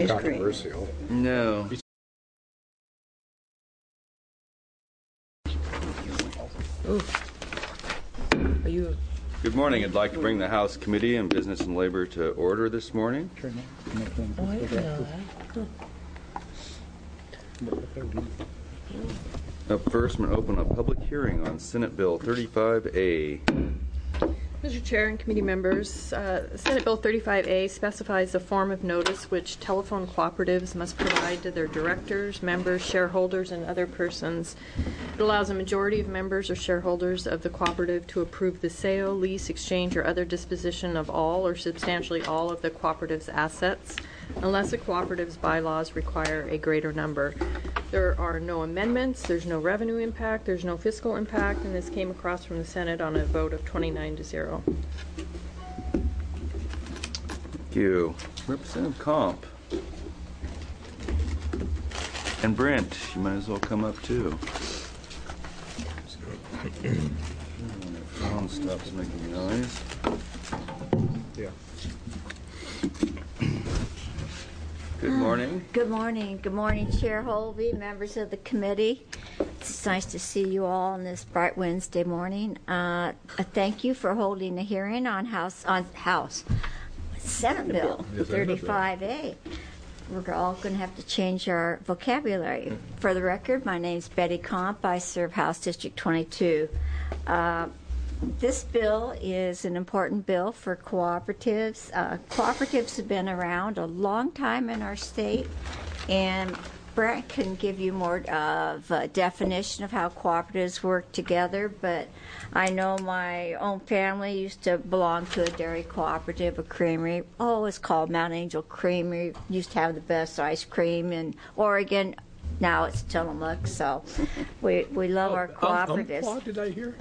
Controversial. No. Are you? Good morning. I'd like to bring the House Committee on Business and Labor to order this morning. Oh, I didn't know that. Up first, I'm going to open a public hearing on Senate Bill 35A. Mr. Chair and committee members, Senate Bill 35A specifies the form of notice which telephone cooperatives must provide to their directors, members, shareholders, and other persons. It allows a majority of members or shareholders of the cooperative to approve the sale, lease, exchange, or other disposition of all or substantially all of the cooperative's assets, unless the cooperative's bylaws require a greater number. There are no amendments, there's no revenue impact, there's no fiscal impact, and this came across from the Senate on a vote of 29-0. Thank you. Representative Comp. And Brent, you might as well come up too. Phone stops making noise. Yeah. Good morning. Good morning. Good morning, Chair Holvey, members of the committee. It's nice to see you all on this bright Wednesday morning. Thank you for holding a hearing on Senate Bill 35A. We're all going to have to change our vocabulary. For the record, my name is Betty Comp. I serve House District 22. This bill is an important bill for cooperatives. Cooperatives have been around a long time in our state, and Brent can give you more of a definition of how cooperatives work together, but I know my own family used to belong to a dairy cooperative, a creamery. Oh, it's called Mount Angel Creamery. Used to have the best ice cream in Oregon. Now it's Tillamook, so we love our cooperatives. What did I hear?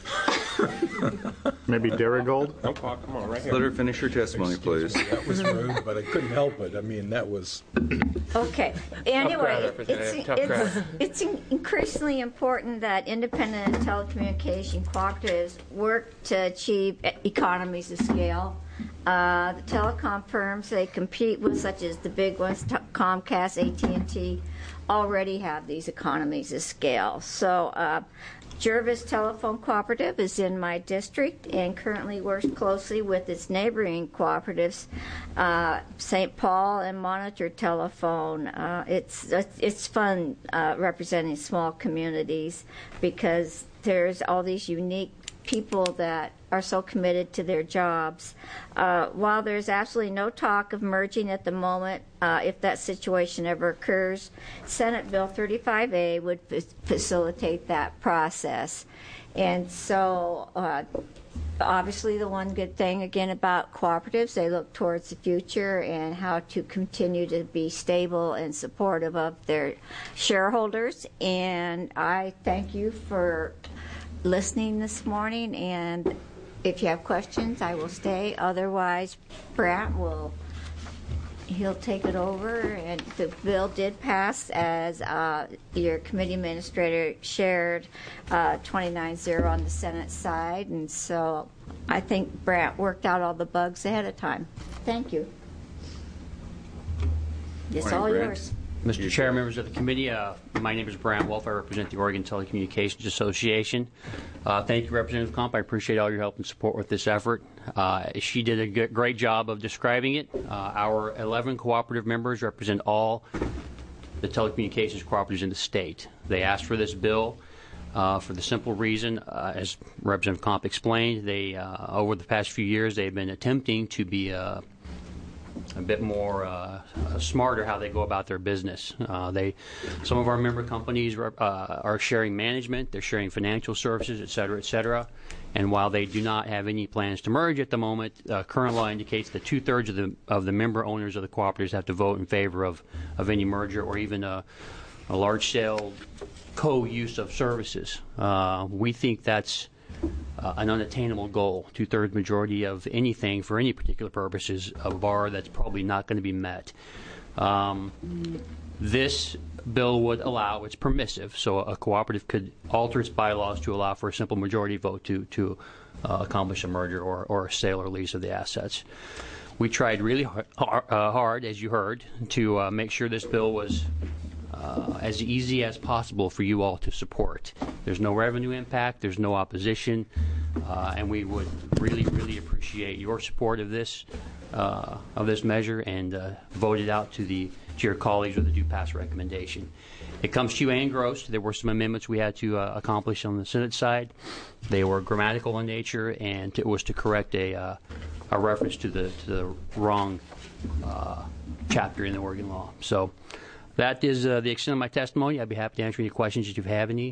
Maybe Darigold? Come on, right here. Let her finish her testimony, please. That was rude, but I couldn't help it. I mean, that was... Okay. Anyway, it's increasingly important that independent telecommunication cooperatives work to achieve economies of scale. The telecom firms they compete with, such as the big ones, Comcast, AT&T, already have these economies of scale. So Jervis Telephone Cooperative is in my district and currently works closely with its neighboring cooperatives, St. Paul and Monitor Telephone. It's fun representing small communities because there's all these unique people that are so committed to their jobs. While there's absolutely no talk of merging at the moment, if that situation ever occurs, Senate Bill 35A would facilitate that process. And so obviously the one good thing again about cooperatives, they look towards the future and how to continue to be stable and supportive of their shareholders. And I thank you for listening this morning, and if you have questions, I will stay. Otherwise, Brant he'll take it over. And the bill did pass, as your committee administrator shared, 29-0 on the Senate side, and so I think Brant worked out all the bugs ahead of time. Thank you. It's all yours. Mr. Chair, members of the committee, my name is Brant Wolf. I represent the Oregon Telecommunications Association. Thank you, Representative Comp. I appreciate all your help and support with this effort. She did a great job of describing it. Our 11 cooperative members represent all the telecommunications cooperatives in the state. They asked for this bill for the simple reason, as Representative Comp explained, they over the past few years they've been attempting to be a bit more smarter how they go about their business. Some of our member companies are sharing management, they're sharing financial services, et cetera, and while they do not have any plans to merge at the moment, current law indicates that 2/3 of the member owners of the cooperatives have to vote in favor of any merger or even a large-scale co-use of services. We think that's an unattainable goal. 2/3 majority of anything for any particular purpose is a bar that's probably not going to be met. This bill would allow, it's permissive, so a cooperative could alter its bylaws to allow for a simple majority vote to accomplish a merger or a sale or lease of the assets. We tried really hard, as you heard, to make sure this bill was as easy as possible for you all to support. There's no revenue impact, there's no opposition, and we would really, really appreciate your support of this measure and vote it out to your colleagues with a do pass recommendation. It comes to you engrossed. There were some amendments we had to accomplish on the Senate side. They were grammatical in nature, and it was to correct a reference to the wrong chapter in the Oregon law. So that is the extent of my testimony. I'd be happy to answer any questions if you have any.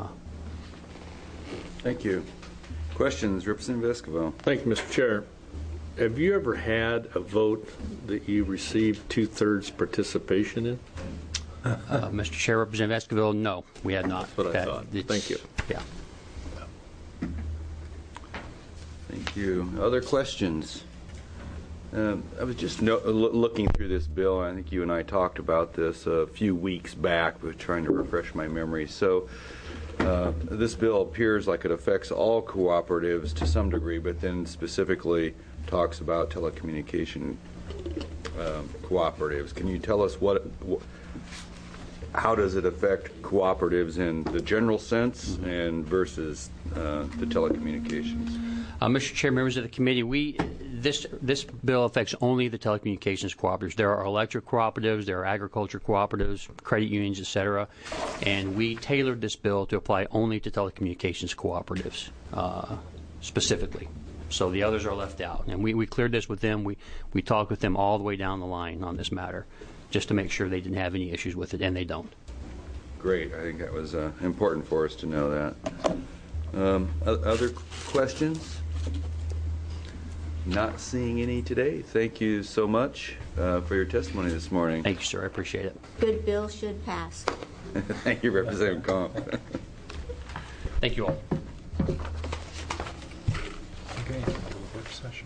Thank you. Questions, Representative Esquivel? Thank you, Mr. Chair. Have you ever had a vote that you received 2/3 participation in? Mr. Chair, Representative Esquivel, no, we had not. That's what I thought. Thank you. Yeah. Thank you. Other questions? I was just looking through this bill, and I think you and I talked about this a few weeks back, but trying to refresh my memory. So this bill appears like it affects all cooperatives to some degree, but then specifically talks about telecommunication cooperatives. Can you tell us how does it affect cooperatives in the general sense and versus the telecommunications? Mr. Chair, members of the committee, this bill affects only the telecommunications cooperatives. There are electric cooperatives, there are agriculture cooperatives, credit unions, et cetera, and we tailored this bill to apply only to telecommunications cooperatives specifically. So the others are left out, and we cleared this with them. We talked with them all the way down the line on this matter, just to make sure they didn't have any issues with it, and they don't. Great. I think that was important for us to know that. Other questions? Not seeing any today. Thank you so much for your testimony this morning. Thank you, sir. I appreciate it. Good bill should pass. Thank you, Representative Comp. Thank you all. Okay, work session.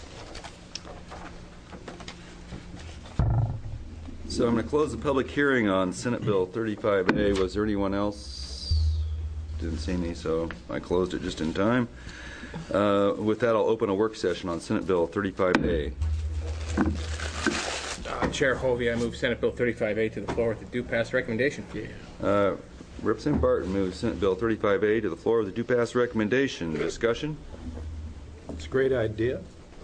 So I'm going to close the public hearing on Senate Bill 35A. Was there anyone else? Didn't see any, so I closed it just in time. With that, I'll open a work session on Senate Bill 35A. Chair Hovey, I move Senate Bill 35A to the floor with a due pass recommendation. Representative Barton moves Senate Bill 35A to the floor with a due pass recommendation. Discussion? It's a great idea.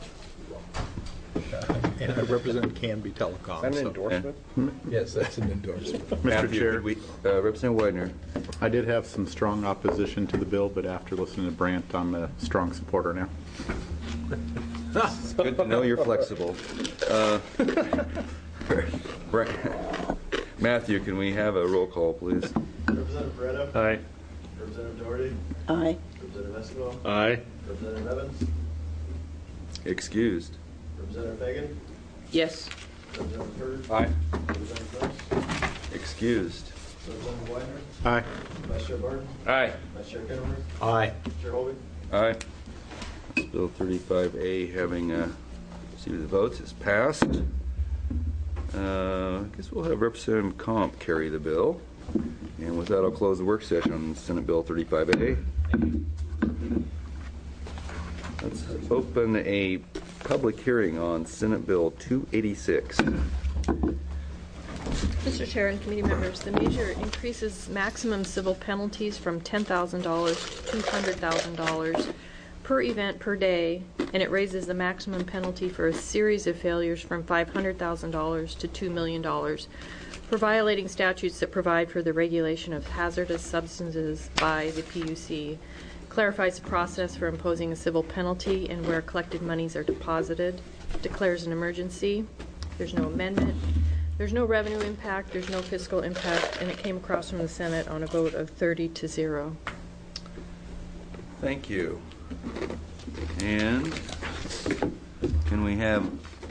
And I represent Canby Telecom. Is that an endorsement? Yes, that's an endorsement. Mr. Chair, Representative Widener. I did have some strong opposition to the bill, but after listening to Brant, I'm a strong supporter now. It's good to know you're flexible. Matthew, can we have a roll call, please? Representative Barretto? Aye. Representative Doherty? Aye. Representative Esquivel? Aye. Representative Evans? Excused. Representative Fagan? Yes. Representative Hurd? Aye. Representative Gross? Excused. Representative Widener? Aye. Vice Chair Barton? Aye. Vice Chair Kenworth? Aye. Chair Hovey? Aye. Bill 35A having received the votes is passed. I guess we'll have Representative Comp carry the bill. And with that, I'll close the work session on Senate Bill 35A. Let's open a public hearing on Senate Bill 286. Mr. Chair and committee members, the measure increases maximum civil penalties from $10,000 to $200,000 per event per day, and it raises the maximum penalty for a series of failures from $500,000 to $2 million for violating statutes that provide for the regulation of hazardous substances by the PUC, clarifies the process for imposing a civil penalty and where collected monies are deposited, declares an emergency. There's no amendment. There's no revenue impact. There's no fiscal impact, and it came across from the Senate on a vote of 30-0. Thank you. And can we have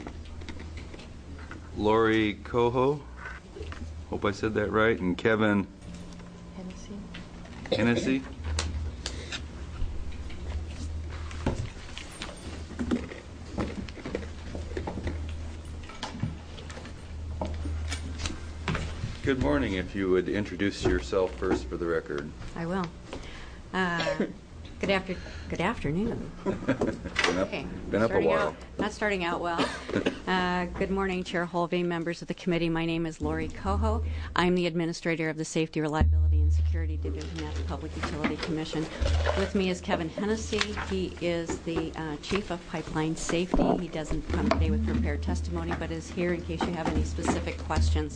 Lori Coho? Hope I said that right. And Kevin Hennessy. Good morning. If you would introduce yourself first for the record. I will. Good afternoon. Okay. Been up a while. Not starting out well. Good morning, Chair Holvey, members of the committee. My name is Lori Coho. I'm the administrator of the Safety, Reliability, and Security Division at the Public Utility Commission. With me is Kevin Hennessy. He is the Chief of Pipeline Safety. He doesn't come today with prepared testimony, but is here in case you have any specific questions.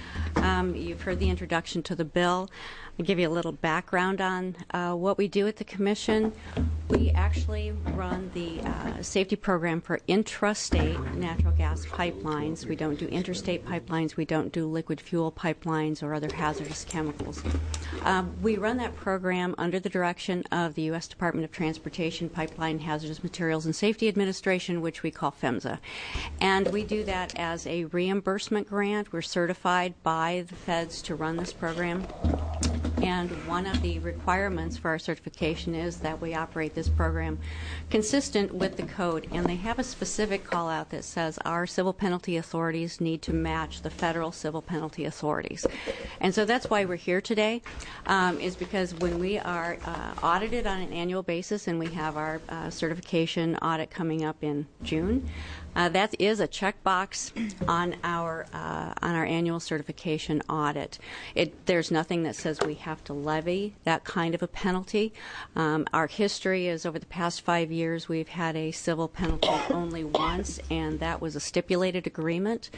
You've heard the introduction to the bill. I'll give you a little background on what we do at the Commission. We actually run the safety program for intrastate natural gas pipelines. We don't do interstate pipelines. We don't do liquid fuel pipelines or other hazardous chemicals. We run that program under the direction of the U.S. Department of Transportation Pipeline Hazardous Materials and Safety Administration, which we call PHMSA. And we do that as a reimbursement grant. We're certified by the feds to run this program. And one of the requirements for our certification is that we operate this program consistent with the code. And they have a specific call out that says our civil penalty authorities need to match the federal civil penalty authorities. And so that's why we're here today, is because when we are audited on an annual basis, and we have our certification audit coming up in June, that is a checkbox on our annual certification audit. There's nothing that says we have to levy that kind of a penalty. Our history is over the past 5 years we've had a civil penalty only once, and that was a stipulated agreement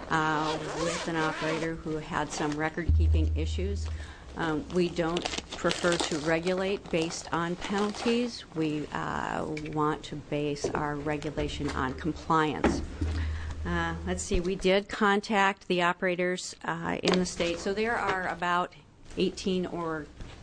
with an operator who had some record-keeping issues. We don't prefer to regulate based on penalties. We want to base our regulation on compliance. Let's see, we did contact the operators in the state. So there are about 18 or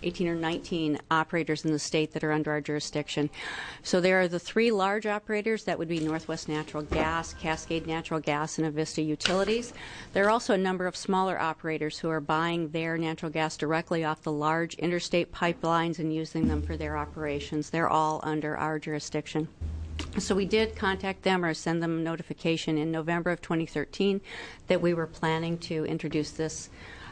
19 operators in the state that are under our jurisdiction. So there are the three large operators. That would be Northwest Natural Gas, Cascade Natural Gas, and Avista Utilities. There are also a number of smaller operators who are buying their natural gas directly off the large interstate pipelines and using them for their operations. They're all under our jurisdiction. So we did contact them or send them a notification in November of 2013 that we were planning to introduce this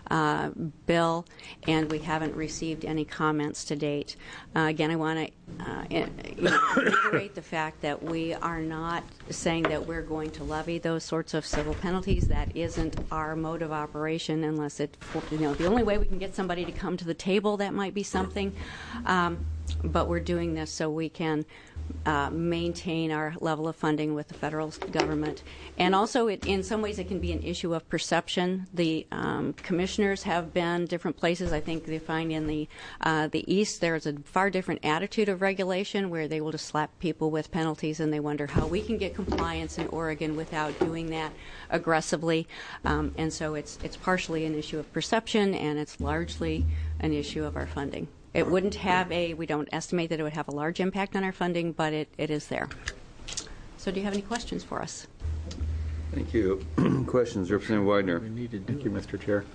bill, and we haven't received any comments to date. Again, I want to reiterate the fact that we are not saying that we're going to levy those sorts of civil penalties. That isn't our mode of operation, unless it, the only way we can get somebody to come to the table, that might be something. But we're doing this so we can maintain our level of funding with the federal government. And also, in some ways, it can be an issue of perception. The commissioners have been different places. I think they find in the East there's a far different attitude of regulation where they will just slap people with penalties, and they wonder how we can get compliance in Oregon without doing that aggressively. And so it's partially an issue of perception, and it's largely an issue of our funding. It wouldn't have we don't estimate that it would have a large impact on our funding, but it is there. So do you have any questions for us? Thank you. Questions, Representative Widener. Thank you, Mr. Chair.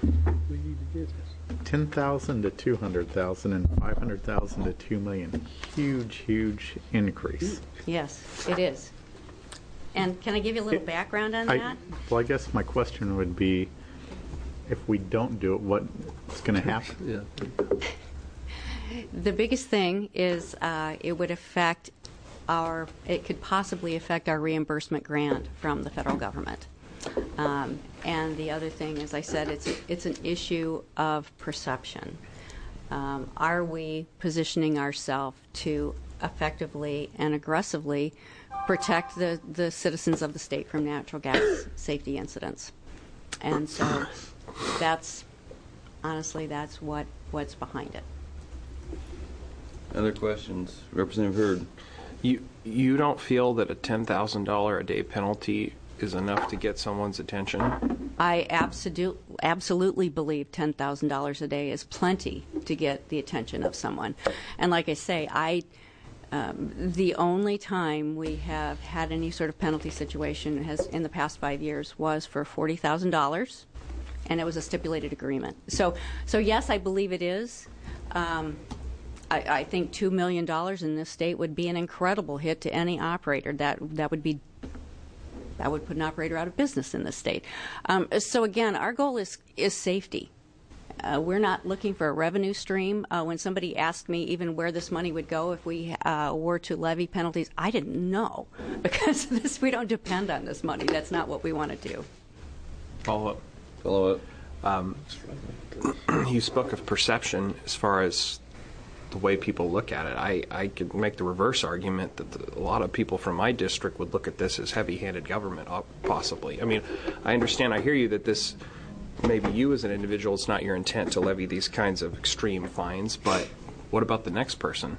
10,000 to 200,000 and 500,000 to 2 million. Huge increase. Yes, it is. And can I give you a little background on that? Well, I guess my question would be, if we don't do it, what's going to happen? The biggest thing is it would affect it could possibly affect our reimbursement grant from the federal government. And the other thing, as I said, it's an issue of perception. Are we positioning ourselves to effectively and aggressively protect the citizens of the state from natural gas safety incidents? And so that's what's behind it. Other questions? Representative Hurd. You don't feel that a $10,000 a day penalty is enough to get someone's attention? I absolutely believe $10,000 a day is plenty to get the attention of someone. And like I say, the only time we have had any sort of penalty situation in the past 5 years was for $40,000, and it was a stipulated agreement. So yes, I believe it is. I think $2 million in this state would be an incredible hit to any operator. That would put an operator out of business in this state. So again, our goal is safety. we're not looking for a revenue stream. When somebody asked me even where this money would go if we were to levy penalties, I didn't know because we don't depend on this money. That's not what we want to do. Follow Follow up. up. You spoke of perception as far as the way people look at it. I could make the reverse argument that a lot of people from my district would look at this as heavy-handed government, possibly. I mean, I understand, I hear you that this, maybe you as an individual, it's not your intent to levy these kinds of extreme fines, but what about the next person?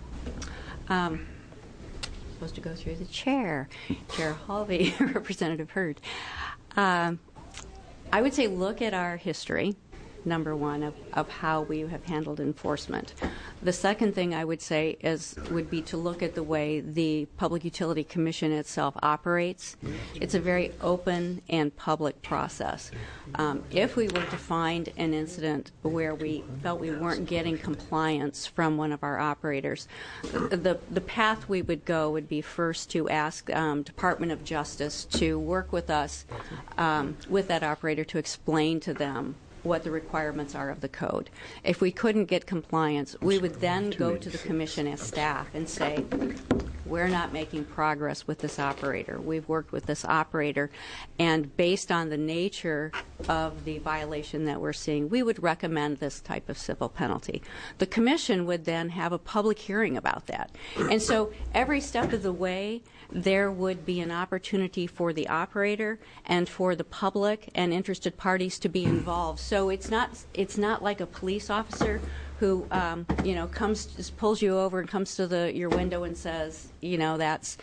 Supposed to go through the chair. Chair Halvey, Representative Hurd. I would say look at our history, number one, of how we have handled enforcement. The second thing I would say would be to look at the way the Public Utility Commission itself operates. It's a very open and public process. If we were to find an incident where we felt we weren't getting compliance from one of our operators, the path we would go would be first to ask Department of Justice to work with us, with that operator, to explain to them what the requirements are of the code. If we couldn't get compliance, we would then go to the commission as staff and say, we're not making progress with this operator. We've worked with this operator, and based on the nature of the violation that we're seeing, we would recommend this type of civil penalty. The commission would then have a public hearing about that. And so every step of the way, there would be an opportunity for the operator and for the public and interested parties to be involved. So it's not like a police officer who just pulls you over and comes to your window and says, that's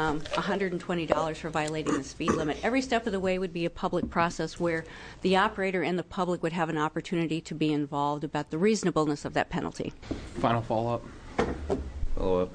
$120 for violating the speed limit. Every step of the way would be a public process where the operator and the public would have an opportunity to be involved about the reasonableness of that penalty. Final follow-up. Follow-up.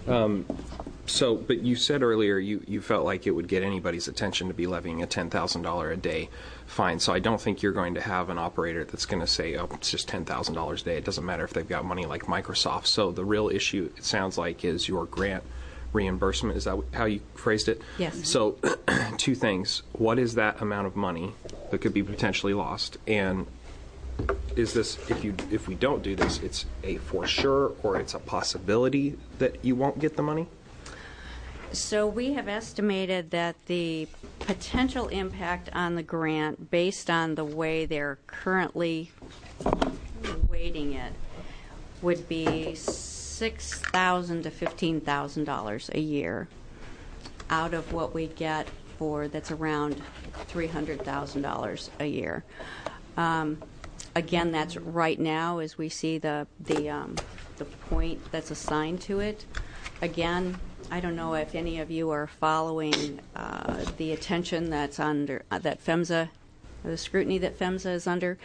But you said earlier you felt like it would get anybody's attention to be levying a $10,000 a day fine. So I don't think you're going to have an operator that's going to say, oh, it's just $10,000 a day. It doesn't matter if they've got money like Microsoft. So the real issue, it sounds like, is your grant reimbursement. Is that how you phrased it? Yes. So two things. What is that amount of money that could be potentially lost? And is this, if we don't do this, it's a for sure or it's a possibility that you won't get the money? So we have estimated that the potential impact on the grant, based on the way they're currently weighting it, would be $6,000 to $15,000 a year out of what we get that's around $300,000 a year. Again, that's right now as we see the point that's assigned to it. Again, I don't know if any of you are following the attention that's under that PHMSA, the scrutiny that PHMSA is under,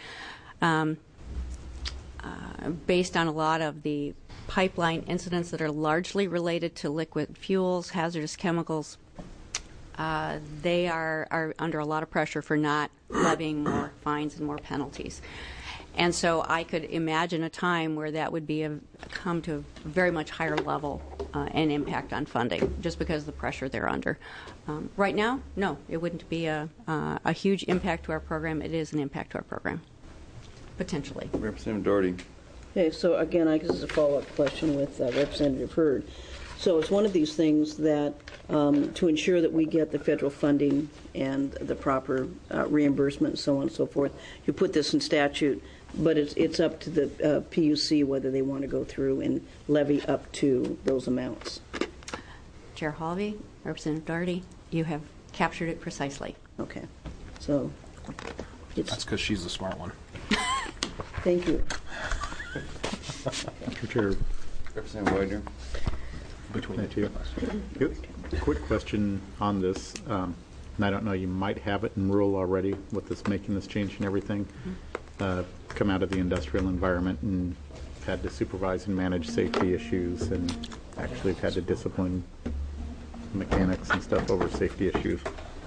based on a lot of the pipeline incidents that are largely related to liquid fuels, hazardous chemicals. They are under a lot of pressure for not levying more fines and more penalties. And so I could imagine a time where that would come to a very much higher level and impact on funding, just because of the pressure they're under. Right now, no, it wouldn't be a huge impact to our program. It is an impact to our program, potentially. Representative Doherty. Okay, so again, I guess it's a follow-up question with Representative Hurd. So it's one of these things that to ensure that we get the federal funding and the proper reimbursement and so on and so forth, you put this in statute, but it's up to the PUC whether they want to go through and levy up to those amounts. Chair Halvey, Representative Doherty, you have captured it precisely. Okay, so that's because she's the smart one. Thank you. Mr. Chair. Representative Widener. Between the two. Quick question on this, and I don't know, you might have it in rural already with this making this change and everything. Come out of the industrial environment and had to supervise and manage safety issues, and actually have had to discipline mechanics and stuff over safety issues.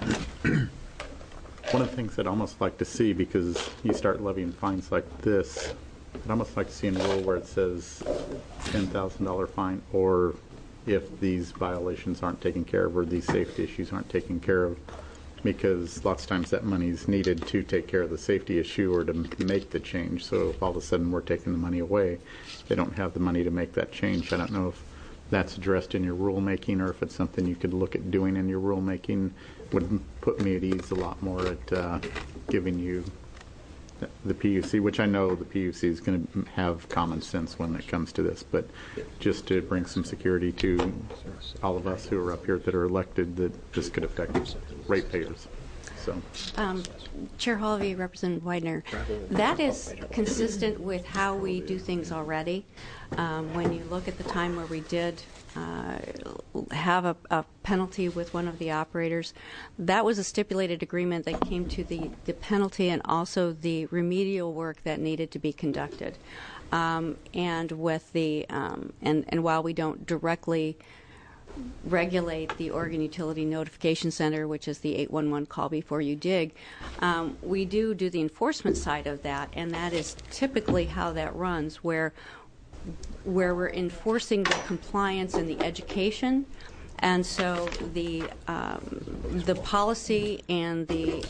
One of the things I'd almost like to see, because you start levying fines like this, I'd almost like to see in rural where it says $10,000 fine, or if these violations aren't taken care of or these safety issues aren't taken care of, because lots of times that money is needed to take care of the safety issue or to make the change. So if all of a sudden we're taking the money away, they don't have the money to make that change. I don't know if that's addressed in your rulemaking or if it's something you could look at doing in your rulemaking. Would put me at ease a lot more at giving you the PUC, which I know the PUC is going to have common sense when it comes to this, but just to bring some security to all of us who are up here that are elected, that this could affect ratepayers. So, Chair Halvey, Representative Widener, that is consistent with how we do things already. When you look at the time where we did have a penalty with one of the operators, that was a stipulated agreement that came to the penalty and also the remedial work that needed to be conducted. And with the and while we don't directly regulate the Oregon Utility Notification Center, which is the 811 call before you dig, we do the enforcement side of that, and that is typically how that runs, where we're enforcing the compliance and the education. And so the policy and the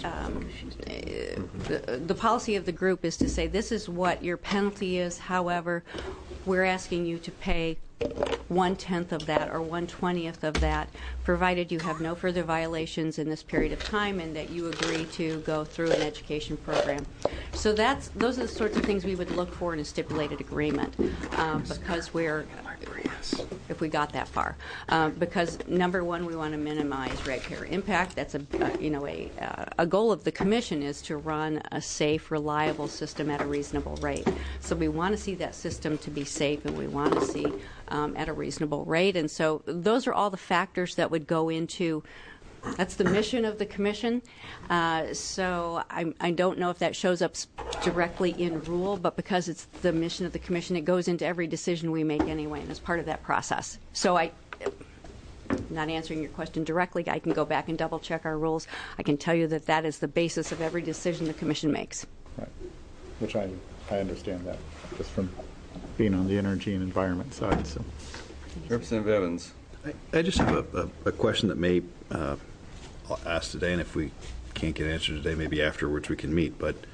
policy of the group is to say, this is what your penalty is. However, we're asking you to pay 1/10 of that or 1/20th of that, provided you have no further violations in this period of time and that you agree to go through an education program. So those are the sorts of things we would look for in a stipulated agreement, because if we got that far, because number one, we want to minimize ratepayer impact. That's a goal of the commission is to run a safe, reliable system at a reasonable rate. So we want to see that system to be safe, and we want to see at a reasonable rate. And so those are all the factors that would go into. That's the mission of the commission. So I don't know if that shows up directly in rule, but because it's the mission of the commission, it goes into every decision we make anyway, and it's part of that process. So I'm not answering your question directly. I can go back and double check our rules. I can tell you that is the basis of every decision the commission makes. Right. Which I understand that just from being on the energy and environment side. So, Representative Evans. I just have a question that may I'll ask today, and if we can't get an answer today, maybe afterwards we can meet. But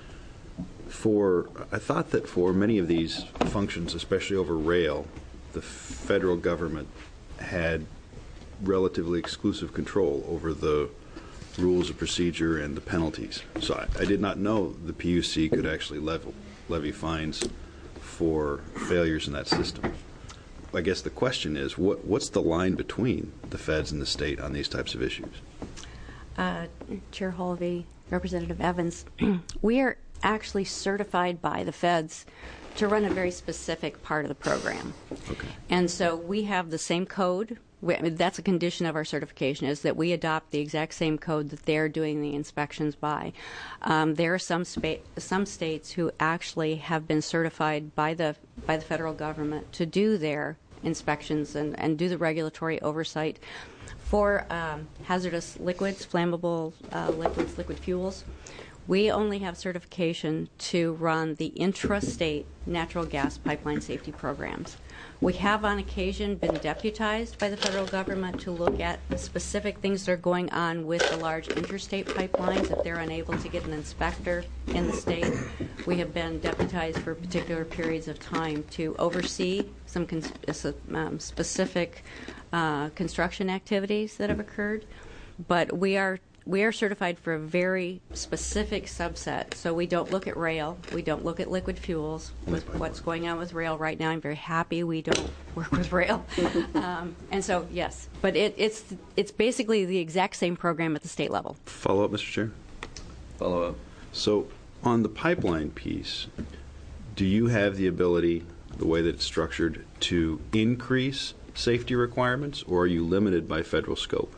I thought that for many of these functions, especially over rail, the federal government had relatively exclusive control over the rules of procedure and the penalties. So I did not know the PUC could actually levy fines for failures in that system. I guess the question is, what's the line between the feds and the state on these types of issues? Chair Halvey, Representative Evans, we are actually certified by the feds to run a very specific part of the program. Okay. And so we have the same code. That's a condition of our certification, is that we adopt the exact same code that they're doing the inspections by. There are some states who actually have been certified by the federal government to do their inspections and do the regulatory oversight for hazardous liquids, flammable liquids, liquid fuels. We only have certification to run the intrastate natural gas pipeline safety programs. We have on occasion been deputized by the federal government to look at the specific things that are going on with the large interstate pipelines if they're unable to get an inspector in the state. We have been deputized for particular periods of time to oversee some specific construction activities that have occurred. But we are certified for a very specific subset. So we don't look at rail. We don't look at liquid fuels. With what's going on with rail right now, I'm very happy we don't work with rail. And so, yes. But it's basically the exact same program at the state level. Follow up, Mr. Chair? Follow up. So on the pipeline piece, do you have the ability, the way that it's structured, to increase safety requirements, or are you limited by federal scope?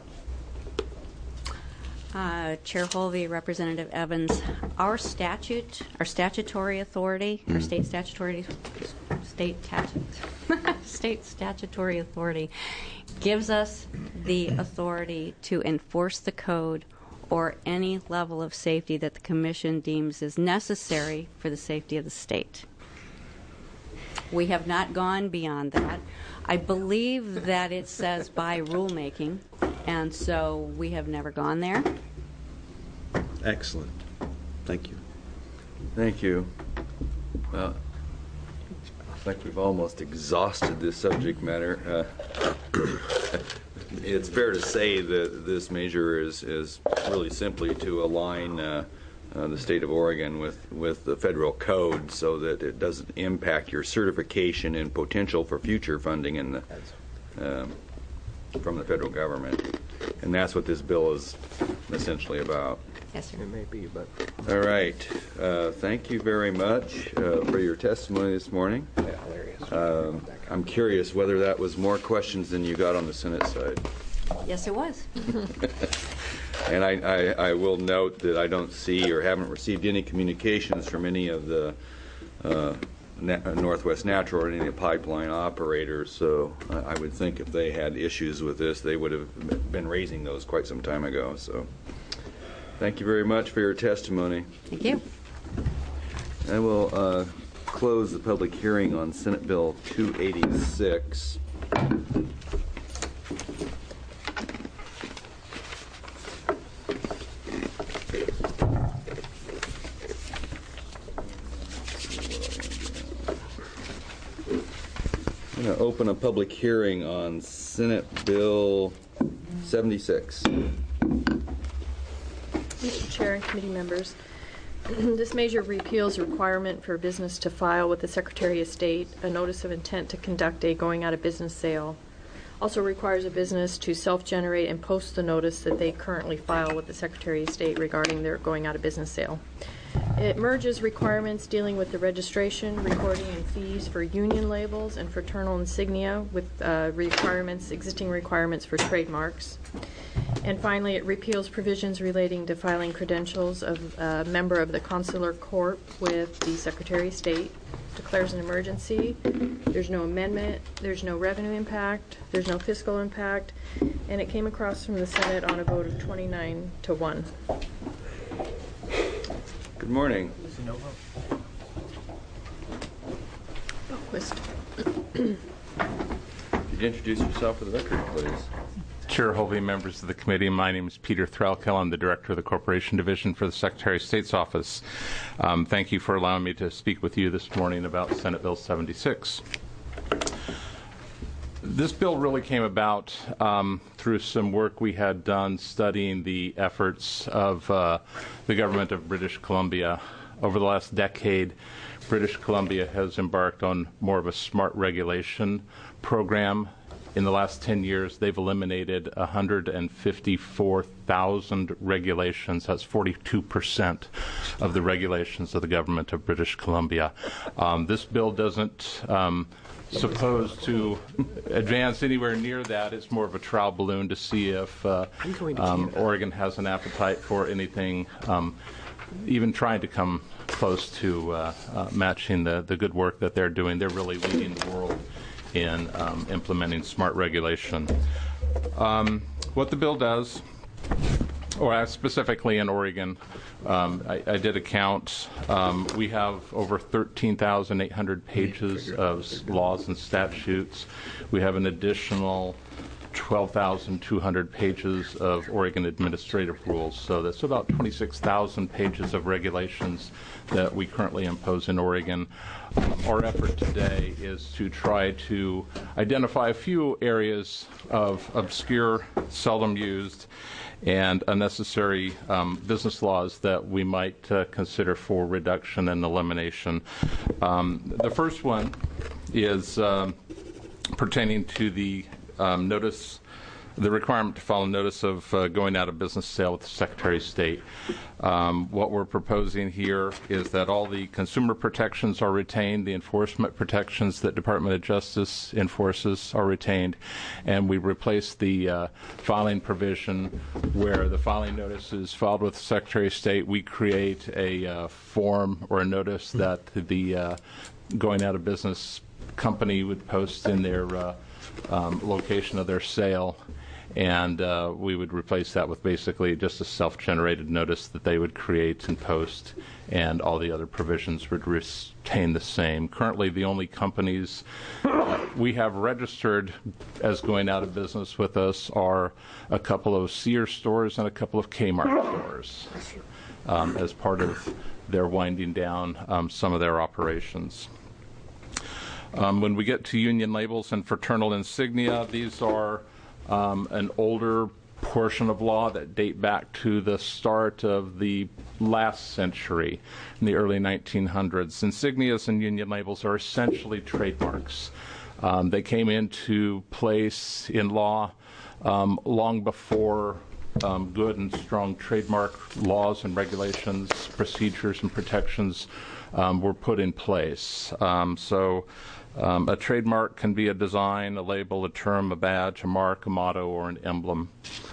Chair Halvey, Representative Evans, our statutory authority, our state statutory authority gives us the authority to enforce the code or any level of safety that the Commission deems is necessary for the safety of the state. We have not gone beyond that. I believe that it says by rulemaking, and so we have never gone there. Excellent. Thank you. Thank you. Well, it's like we've almost exhausted this subject matter. It's fair to say that this measure is really simply to align the state of Oregon with the federal code so that it doesn't impact your certification and potential for future funding from the federal government. And that's what this bill is essentially about. Yes, sir. It may be, but All right. Thank you very much for your testimony this morning. I'm curious whether that was more questions than you got on the Senate side. Yes, it was. And I will note that I don't see or haven't received any communications from any of the Northwest Natural or any of the pipeline operators, so I would think if they had issues with this, they would have been raising those quite some time ago. So thank you very much for your testimony. Thank you. I will close the public hearing on Senate Bill 286. I'm going to open a public hearing on Senate Bill 76. Mr. Chair and committee members, this measure repeals the requirement for a business to file with the Secretary of State a notice of intent to conduct a going out of business sale. Also requires a business to self-generate and post the notice that they currently file with the Secretary of State regarding their going out of business sale. It merges requirements dealing with the registration, recording, and fees for union labels and fraternal insignia with existing requirements for trademarks. And finally, it repeals provisions relating to filing credentials of a member of the Consular Corp with the Secretary of State, declares an emergency. There's no amendment, there's no revenue impact, there's no fiscal impact, and it came across from the Senate on a vote of 29-1. Good morning. Boquist. Could you introduce yourself for the record, please? Chair Hovey, members of the committee, my name is Peter Threlkel. I'm the Director of the Corporation Division for the Secretary of State's Office. Thank you for allowing me to speak with you this morning about Senate Bill 76. This bill really came about through some work we had done studying the efforts of the government of British Columbia. Over the last decade, British Columbia has embarked on more of a smart regulation program. In the last 10 years, they've eliminated 154,000 regulations. That's 42% of the regulations of the government of British Columbia. This bill doesn't supposed to advance anywhere near that. It's more of a trial balloon to see if Oregon has an appetite for anything, even trying to come close to matching the good work that they're doing. They're really leading the world in implementing smart regulation. What the bill does, or specifically in Oregon, I did a count. We have over 13,800 pages of laws and statutes. We have an additional 12,200 pages of Oregon administrative rules. So that's about 26,000 pages of regulations that we currently impose in Oregon. Our effort today is to try to identify a few areas of obscure, seldom used, and unnecessary business laws that we might consider for reduction and elimination. The first one is pertaining to the notice, the requirement to file a notice of going out of business sale with the Secretary of State. What we're proposing here is that all the consumer protections are retained, the enforcement protections that Department of Justice enforces are retained, and we replace the filing provision where the filing notice is filed with the Secretary of State. We create a form or a notice that the going out of business company would post in their location of their sale, and we would replace that with basically just a self-generated notice that they would create and post, and all the other provisions would retain the same. Currently, the only companies we have registered as going out of business with us are a couple of Sears stores and a couple of Kmart stores. as part of their winding down some of their operations. When we get to union labels and fraternal insignia, these are an older portion of law that date back to the start of the last century, in the early 1900s. Insignias and union labels are essentially trademarks. They came into place in law long before good and strong trademark laws and regulations, procedures and protections were put in place. A trademark can be a design, a label, a term, a badge, a mark, a motto, or an emblem.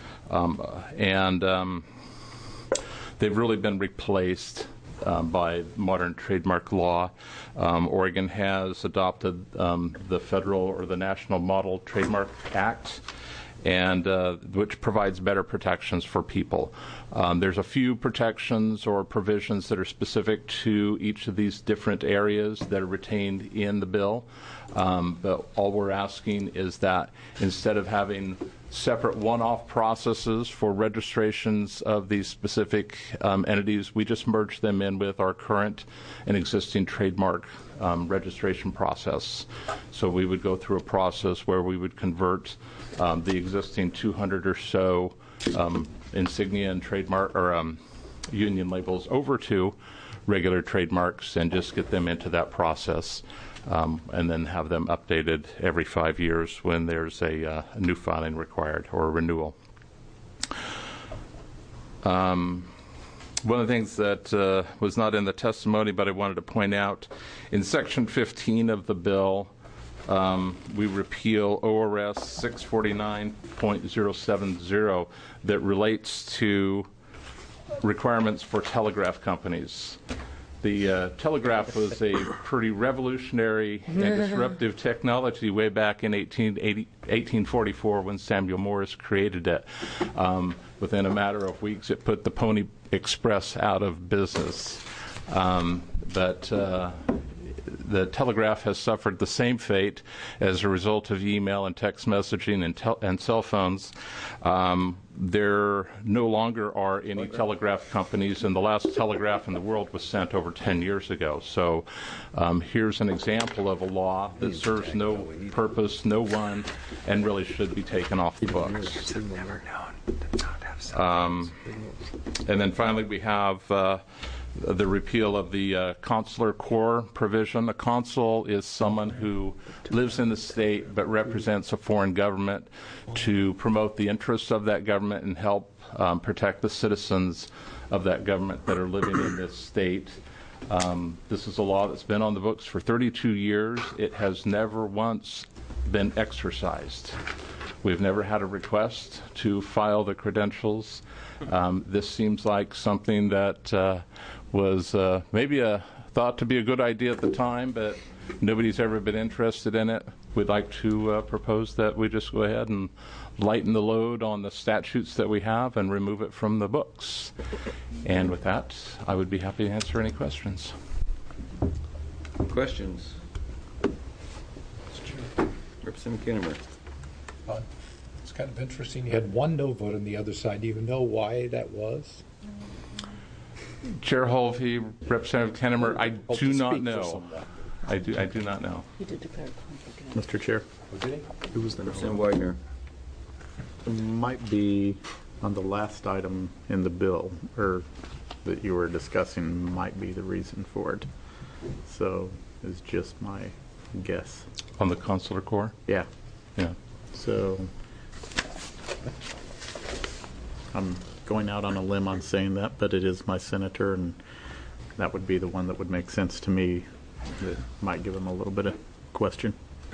They've really been replaced by modern trademark law. Oregon has adopted the federal or the National Model Trademark Act, and which provides better protections for people. There's a few protections or provisions that are specific to each of these different areas that are retained in the bill. But all we're asking is that instead of having separate one-off processes for registrations of these specific entities, we just merge them in with our current and existing trademark registration process. So we would go through a process where we would convert the existing 200 or so insignia and trademark or union labels over to regular trademarks and just get them into that process, and then have them updated every 5 years when there's a new filing required or a renewal. One of the things that was not in the testimony but I wanted to point out, in Section 15 of the bill, we repeal ORS 649.070 that relates to requirements for telegraph companies. The telegraph was a pretty revolutionary and disruptive technology way back in 1844 when Samuel Morse created it. Within a matter of weeks, it put the Pony Express out of business. But the telegraph has suffered the same fate as a result of email and text messaging and cell phones. There no longer are any telegraph companies, and the last telegraph in the world was sent over 10 years ago. So here's an example of a law that serves no purpose, no one, and really should be taken off the books. And then finally we have the repeal of the consular corps provision. A consul is someone who lives in the state but represents a foreign government to promote the interests of that government and help protect the citizens of that government that are living in this state. This is a law that's been on the books for 32 years. It has never once been exercised. We've never had a request to file the credentials. This seems like something that was maybe thought to be a good idea at the time, but nobody's ever been interested in it. We'd like to propose that we just go ahead and lighten the load on the statutes that we have and remove it from the books. And with that, I would be happy to answer any questions. Questions? Representative Kinnemer. It's kind of interesting. You had one no vote on the other side. Do you know why that was? Chair Holvey, Representative Kinnemer, I do not know. I do not know. He did declare conflict. Mr. Chair. Who was the Representative Widener? It might be on the last item in the bill, or that you were discussing, might be the reason for it. So it's just my guess. On the consular corps? Yeah. Yeah. So I'm going out on a limb on saying that, but it is my senator, and that would be the one that would make sense to me. That might give him a little bit of question.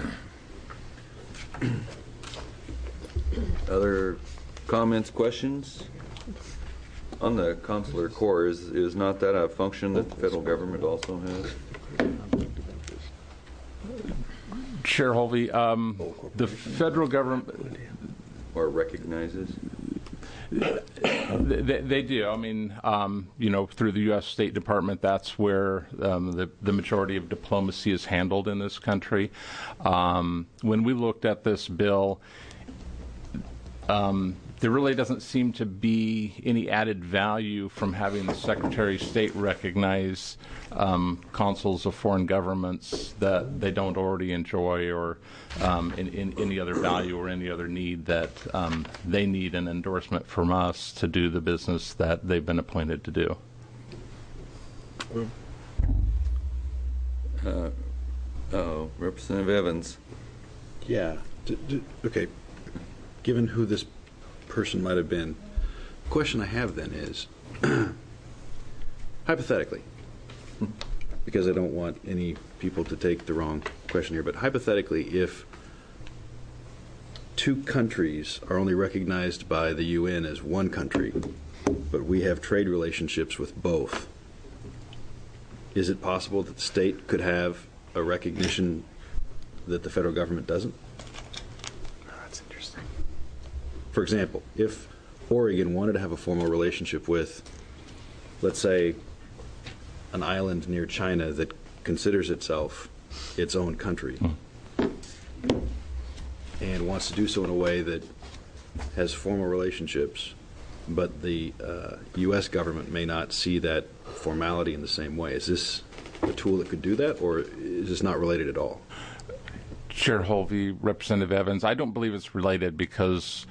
Other comments, questions? On the consular corps, is not that a function that the federal government also has? Chair Holvey, the federal government... Or recognizes? They do. I mean, through the U.S. State Department, that's where the majority of diplomacy is handled in this country. When we looked at this bill, there really doesn't seem to be any added value from having the Secretary of State recognize consuls of foreign governments that they don't already enjoy, or in any other value or any other need that they need an endorsement from us to do the business that they've been appointed to do. Representative Evans. Yeah. Okay. Given who this person might have been, the question I have then is, hypothetically, because I don't want any people to take the wrong question here, but hypothetically, if two countries are only recognized by the UN as one country, but we have trade relationships with both, is it possible that the state could have a recognition that the federal government doesn't? That's interesting. For example, if Oregon wanted to have a formal relationship with, let's say, an island near China that considers itself its own country and wants to do so in a way that has formal relationships, but the U.S. government may not see that formality in the same way, is this a tool that could do that, or is this not related at all? Chair Holvey, Representative Evans, I don't believe it's related because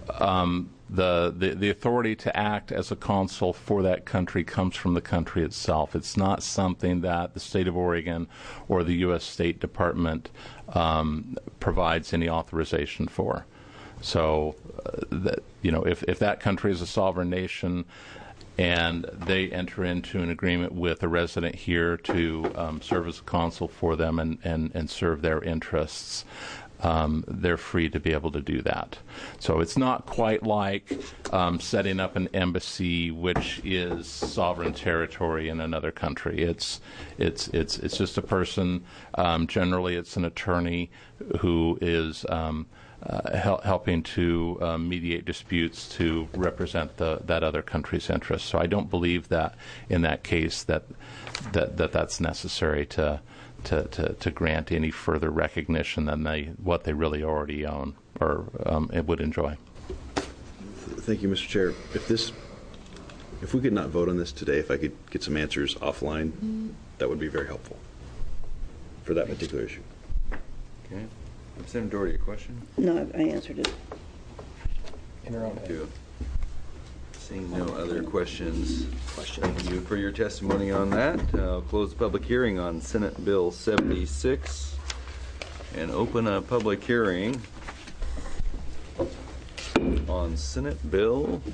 the authority to act as a consul for that country comes from the country itself. It's not something that the state of Oregon or the U.S. State Department provides any authorization for. So, if that country is a sovereign nation and they enter into an agreement with a resident here to serve as a consul for them and serve their interests, they're free to be able to do that. So it's not quite like setting up an embassy, which is sovereign territory in another country. It's just a person. Generally, it's an attorney who is helping to mediate disputes to represent that other country's interests. So I don't believe that in that case that's necessary to grant any further recognition than what they really already own or would enjoy. Thank you, Mr. Chair. If we could not vote on this today, if I could get some answers offline, that would be very helpful for that particular issue. Okay. Representative Doherty, a question? No, I answered it. In her own Thank you. Seeing no other questions, thank you for your testimony on that. I'll close the public hearing on Senate Bill 76 and open a public hearing on Senate Bill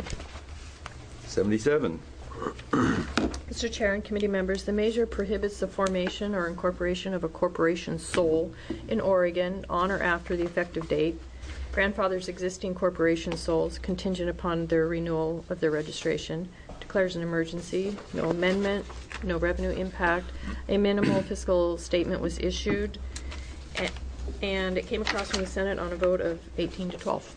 77. Mr. Chair and committee members, the measure prohibits the formation or incorporation of a corporation sole in Oregon on or after the effective date, grandfathers existing corporation soles contingent upon their renewal of their registration, declares an emergency, no amendment, no revenue impact, a minimal fiscal statement was issued, and it came across from the Senate on a vote of 18 to 12.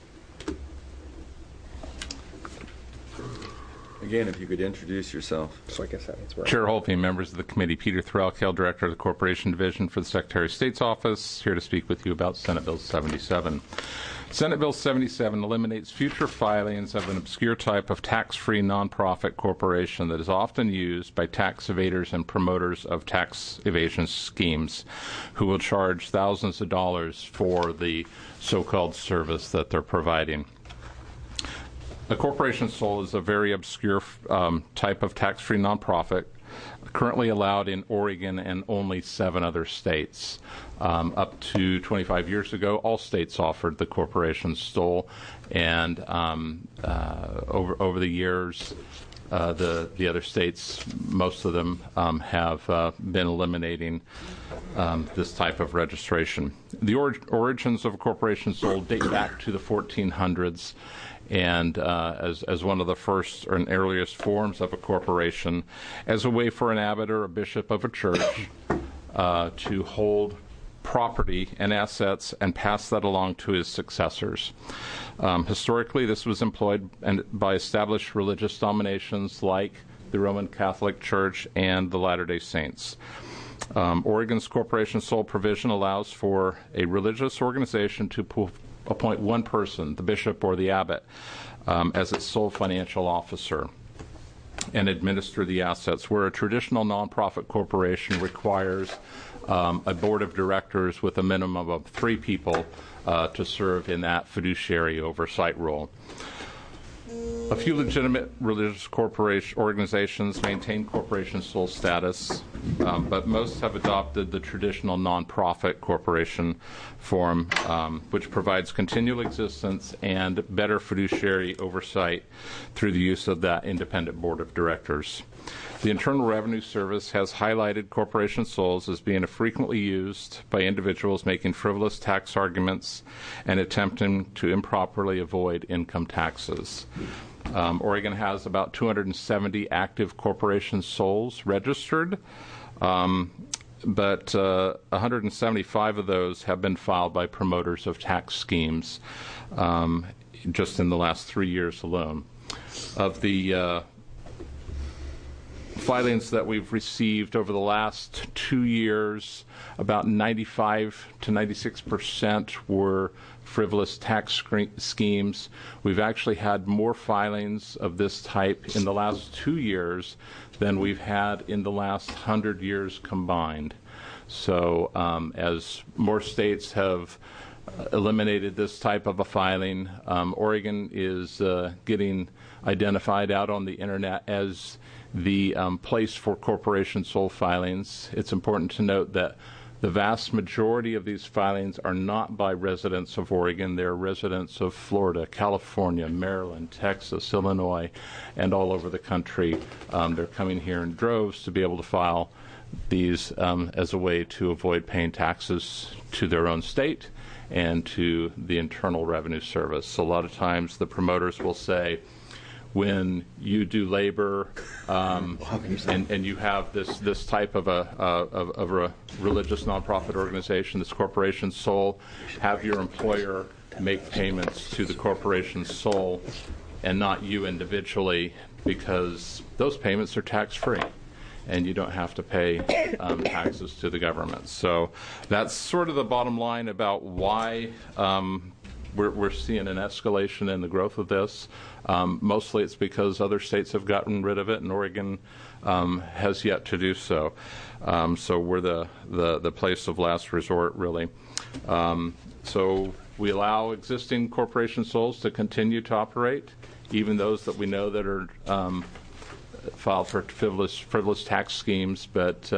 Again, if you could introduce yourself. So I guess that means we're Chair Holvey, members of the committee, Peter Threlkel, Director of the Corporation Division for the Secretary of State's Office, here to speak with you about Senate Bill 77. Senate Bill 77 eliminates future filings of an obscure type of tax-free nonprofit corporation that is often used by tax evaders and promoters of tax evasion schemes who will charge thousands of dollars for the so-called service that they're providing. A corporation sole is a very obscure type of tax-free nonprofit currently allowed in Oregon and only 7 other states. Up to 25 years ago, all states offered the corporation sole, and over the years, the other states, most of them, have been eliminating this type of registration. The origins of a corporation sole date back to the 1400s. And as one of the first and earliest forms of a corporation, as a way for an abbot or a bishop of a church to hold property and assets and pass that along to his successors. Historically, this was employed by established religious denominations like the Roman Catholic Church and the Latter-day Saints. Oregon's corporation sole provision allows for a religious organization to appoint one person, the bishop or the abbot, as its sole financial officer and administer the assets, where a traditional nonprofit corporation requires a board of directors with a minimum of 3 people to serve in that fiduciary oversight role. A few legitimate religious organizations maintain corporation sole status, but most have adopted the traditional nonprofit corporation form, which provides continual existence and better fiduciary oversight through the use of that independent board of directors. The Internal Revenue Service has highlighted corporation soles as being frequently used by individuals making frivolous tax arguments and attempting to improperly avoid income taxes. Oregon has about 270 active corporation soles registered, but 175 of those have been filed by promoters of tax schemes just in the last 3 years alone. Of the filings that we've received over the last 2 years, about 95 to 96% were frivolous tax schemes. We've actually had more filings of this type in the last 2 years than we've had in the last 100 years combined. So as more states have eliminated this type of a filing, Oregon is getting identified out on the internet as the place for corporation sole filings. It's important to note that the vast majority of these filings are not by residents of Oregon. They're residents of Florida, California, Maryland, Texas, Illinois, and all over the country. They're coming here in droves to be able to file these as a way to avoid paying taxes to their own state and to the Internal Revenue Service. So a lot of times the promoters will say, when you do labor and you have this type of a religious nonprofit organization, this corporation sole, have your employer make payments to the corporation sole and not you individually, because those payments are tax-free and you don't have to pay taxes to the government. So that's sort of the bottom line about why we're seeing an escalation in the growth of this. Mostly it's because other states have gotten rid of it and Oregon has yet to do so. So we're the place of last resort, really. So we allow existing corporation soles to continue to operate, even those that we know that are filed for frivolous tax schemes, but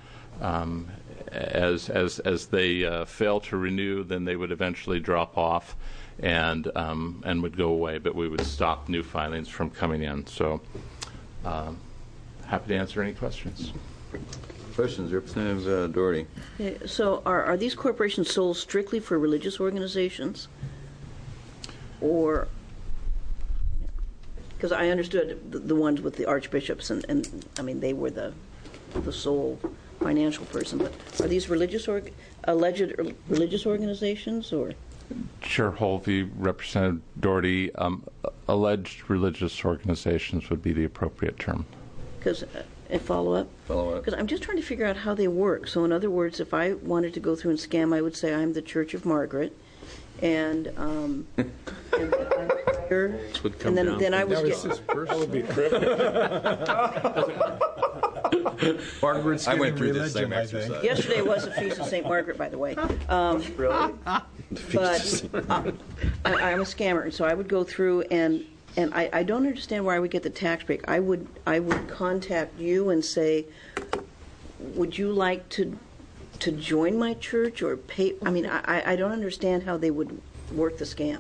as they fail to renew, then they would eventually drop off and would go away, but we would stop new filings from coming in. So happy to answer any questions. Questions, Representative Doherty. So are these corporations sold strictly for religious organizations? Or, because I understood the ones with the archbishops, and I mean, they were the sole financial person, but are these alleged religious organizations, or? Chair Holvey, Representative Doherty, alleged religious organizations would be the appropriate term. Because a follow-up? Follow-up. Because I'm just trying to figure out how they work. So in other words, if I wanted to go through and scam, I would say I'm the Church of Margaret, and then I was That would be Margaret's I went through this religion, same exercise. Yesterday was the Feast of St. Margaret, by the way. Really? But I'm a scammer, and so I would go through and I don't understand why we get the tax break. I would contact you and say, would you like to join my church or pay? I mean, I don't understand how they would work the scam.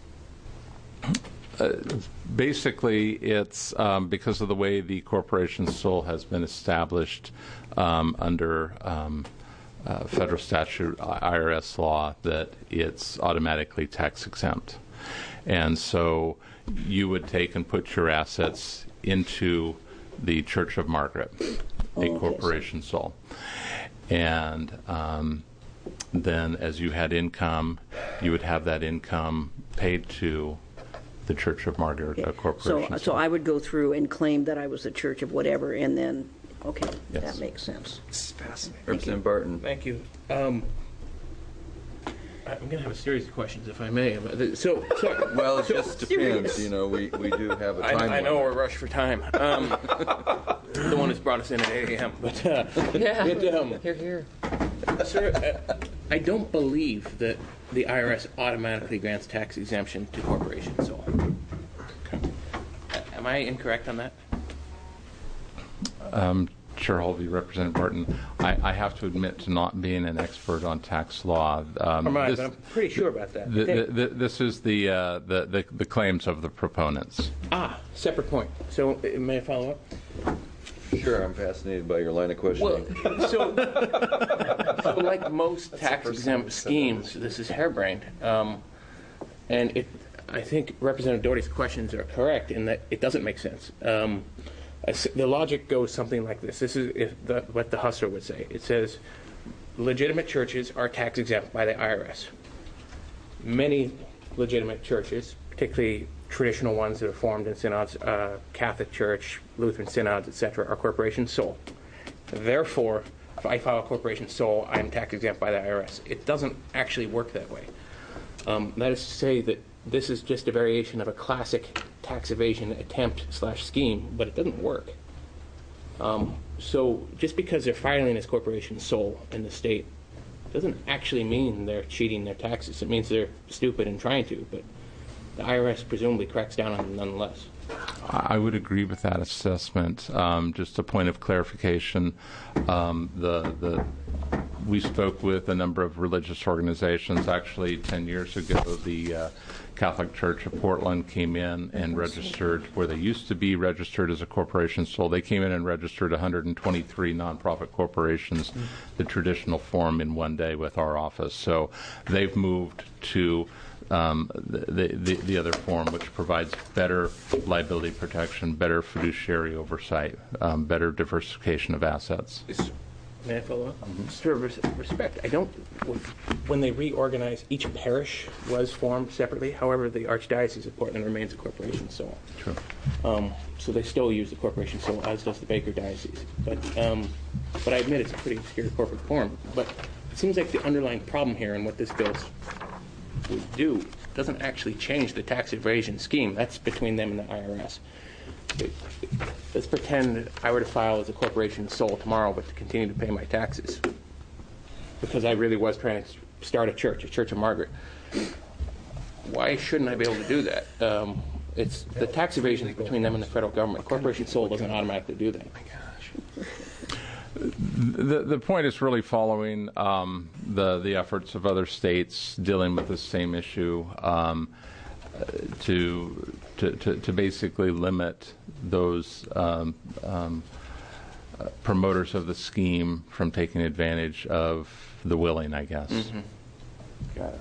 Basically, it's because of the way the corporation sole has been established under federal statute, IRS law, that it's automatically tax exempt. And so you would take and put your assets into the Church of Margaret, a corporation sole. And then as you had income, you would have that income paid to the Church of Margaret, a corporation. So I would go through and claim that I was the church of whatever, and then, okay, yes. That makes sense. This is fascinating. Representative Barton. Thank you. I'm going to have a series of questions, if I may. Well, it just depends. You know, we do have a time. I know we're rushed for time. The one that's brought us in at 8 a.m. But Here. Sir, I don't believe that the IRS automatically grants tax exemption to corporations. So, am I incorrect on that? Chair Holvey, Representative Barton, I have to admit to not being an expert on tax law. But I'm pretty sure about that. This is the claims of the proponents. Separate point. So, may I follow up? Sure, I'm fascinated by your line of questioning. Well, so like most tax-exempt schemes, this is harebrained. And I think Representative Doherty's questions are correct in that it doesn't make sense. The logic goes something like this. This is what the Hustler would say. It says, legitimate churches are tax-exempt by the IRS. Many legitimate churches, particularly traditional ones that are formed in synods, Catholic Church, Lutheran synods, etc., are corporation sole. Therefore, if I file a corporation sole, I'm tax exempt by the IRS. It doesn't actually work that way. That is to say that this is just a variation of a classic tax evasion attempt/scheme, but it doesn't work. So just because they're filing as corporation sole in the state doesn't actually mean they're cheating their taxes. It means they're stupid and trying to, but the IRS presumably cracks down on them nonetheless. I would agree with that assessment. Just a point of clarification, we spoke with a number of religious organizations. Actually, 10 years ago, the Catholic Church of Portland came in and registered, where they used to be registered as a corporation sole. They came in and registered 123 nonprofit corporations, the traditional form, in one day with our office. So they've moved to the other form, which provides better liability protection, better fiduciary oversight, better diversification of assets. May I follow up? Sir, respect. I don't. When they reorganized, each parish was formed separately. However, the Archdiocese of Portland remains a corporation sole. True. So they still use the corporation sole, as does the Baker Diocese. But I admit it's a pretty obscure corporate form. But it seems like the underlying problem here and what this bill would do doesn't actually change the tax evasion scheme. That's between them and the IRS. Let's pretend I were to file as a corporation sole tomorrow, but to continue to pay my taxes because I really was trying to start a Church of Margaret. Why shouldn't I be able to do that? It's the tax evasion is between them and the federal government. Corporation sole doesn't automatically do that. The point is really following the efforts of other states dealing with the same issue to basically limit those promoters of the scheme from taking advantage of the willing, I guess. Mm-hmm. Got it.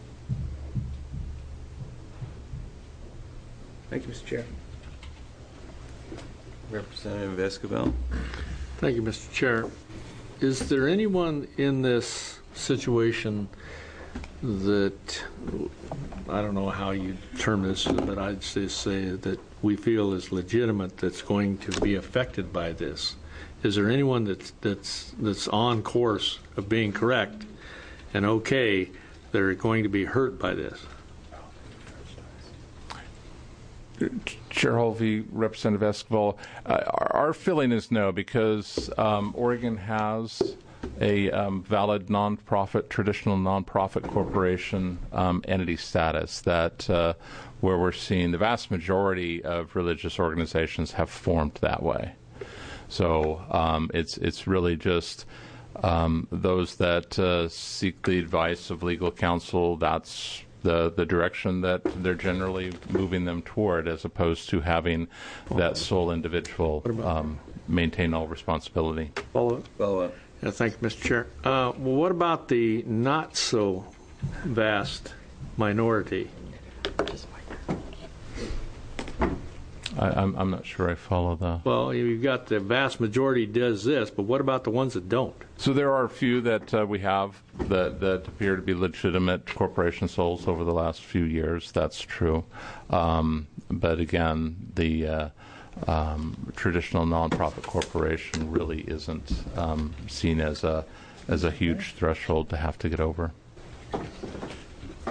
Thank you, Mr. Chair. Representative Esquivel. Thank you, Mr. Chair. Is there anyone in this situation that, I don't know how you term this, but I'd just say that we feel is legitimate that's going to be affected by this? Is there anyone that's on course of being correct and okay that are going to be hurt by this? Chair Holvey, Representative Esquivel, our feeling is no, because Oregon has a valid nonprofit, traditional nonprofit corporation entity status that where we're seeing the vast majority of religious organizations have formed that way. So it's really just those that seek the advice of legal counsel. That's the direction that they're generally moving them toward, as opposed to having that sole individual maintain all responsibility. Follow up. Yeah, thank you, Mr. Chair. Well, what about the not so vast minority? I'm not sure I follow the... Well, you've got the vast majority does this, but what about the ones that don't? So there are a few that we have that appear to be legitimate corporation souls over the last few years. That's true. But again, the traditional nonprofit corporation really isn't seen as a huge threshold to have to get over.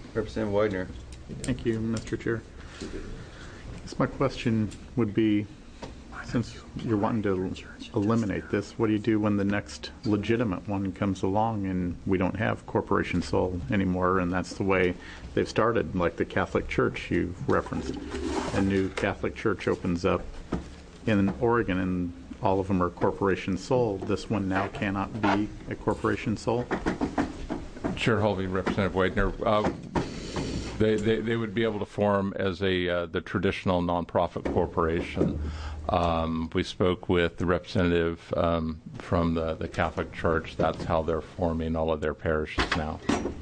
Representative Widener. Thank you, Mr. Chair. My question would be, since you're wanting to eliminate this, what do you do when the next legitimate one comes along and we don't have Corporation Sole anymore, and that's the way they've started, like the Catholic Church you referenced. A new Catholic church opens up in Oregon and all of them are Corporation Sole. This one now cannot be a Corporation Sole? Chair Hulvey, Representative Widener. They would be able to form as the traditional nonprofit corporation. We spoke with the representative from the Catholic Church. That's how they're forming all of their parishes now.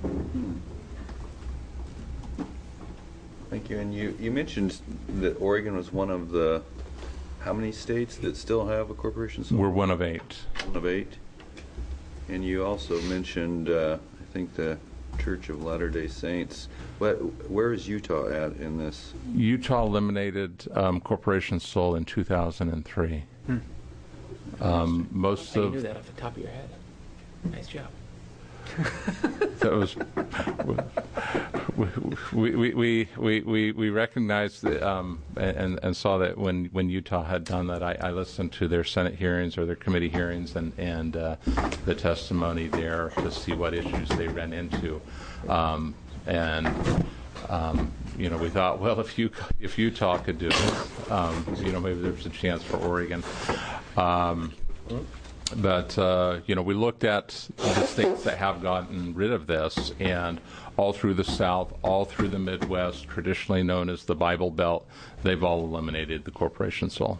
Thank you. And you mentioned that Oregon was one of the how many states that still have a corporation sole? We're one of 8. One of 8. And you also mentioned, I think, the Church of Latter-day Saints. Where is Utah at in this? Utah eliminated Corporation Sole in 2003. Most You of knew that off the top of your head. Nice job. that was we recognized that, and saw that when Utah had done that. I listened to their Senate hearings or their committee hearings and the testimony there to see what issues they ran into, we thought, well, if Utah could do it, maybe there's a chance for Oregon. But we looked at the states that have gotten rid of this, and all through the South, all through the Midwest, traditionally known as the Bible Belt, they've all eliminated the corporation sole.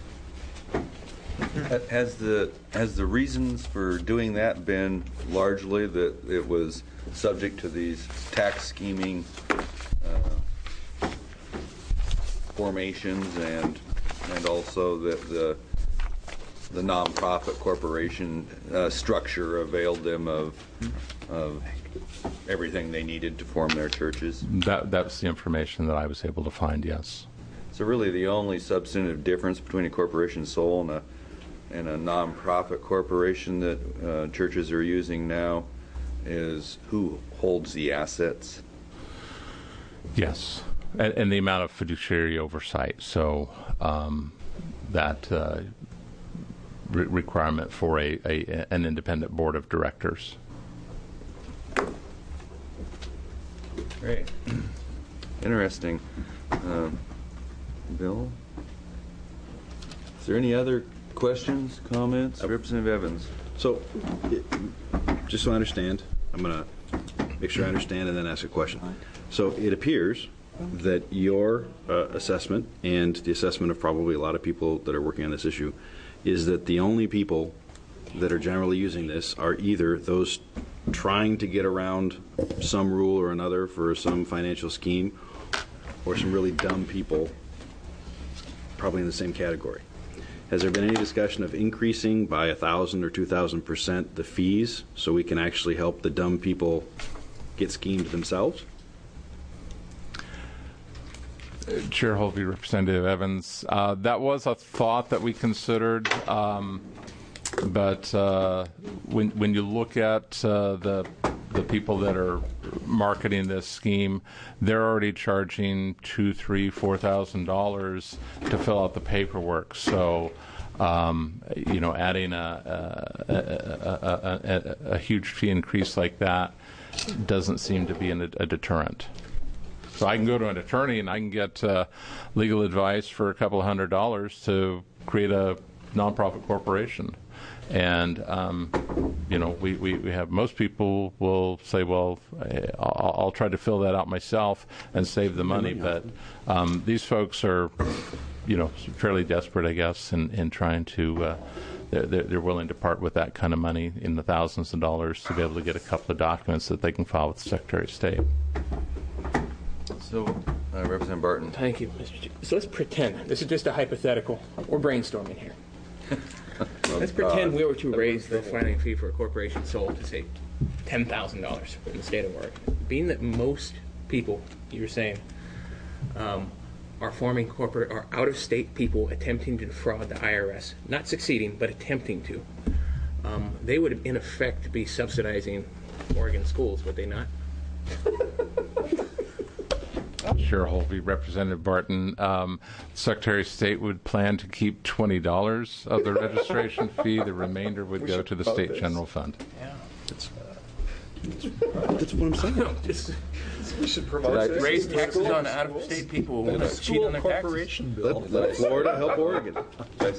Has the reasons for doing that been largely that it was subject to these tax scheming formations, and also that the nonprofit corporation structure availed them of everything they needed to form their churches? That's the information that I was able to find, yes. So really the only substantive difference between a corporation sole and a nonprofit corporation that churches are using now is who holds the assets? Yes, and the amount of fiduciary oversight. So that requirement for an independent board of directors. Great. Interesting. Bill? Is there any other questions, comments? Representative Evans. So, just so I understand, I'm going to make sure I understand and then ask a question. So it appears that your assessment and the assessment of probably a lot of people that are working on this issue is that the only people that are generally using this are either those trying to get around some rule or another for some financial scheme, or some really dumb people probably in the same category. Has there been any discussion of increasing by 1,000 or 2,000% the fees so we can actually help the dumb people get schemed themselves? Chair Hulvey, Representative Evans, that was a thought that we considered, but when you look at the people that are marketing this scheme, they're already charging $2,000, $3,000, $4,000 to fill out the paperwork. So, adding a huge fee increase like that doesn't seem to be a deterrent. So I can go to an attorney and I can get legal advice for a couple of $100s to create a nonprofit corporation. And, we have most people will say, well, I'll try to fill that out myself and save the money. But these folks are, fairly desperate, I guess, in trying to, they're willing to part with that kind of money in the thousands of dollars to be able to get a couple of documents that they can file with the Secretary of State. So, Representative Barton. Thank you, Mr. Chief. So let's pretend, this is just a hypothetical. We're brainstorming here. Let's pretend we were to raise the filing fee for a corporation sole to, say, $10,000 in the state of Oregon. Being that most people, you're saying, are forming corporate or out-of-state people attempting to defraud the IRS, not succeeding, but attempting to, they would, in effect, be subsidizing Oregon schools, would they not? Chair Holvey, Representative Barton. Secretary of State would plan to keep $20 of the registration fee. The remainder would go to the State General Fund. Yeah. That's what I'm saying. We should promote this. Raise taxes on out-of-state people who cheat on their taxes. Let Florida help Oregon. I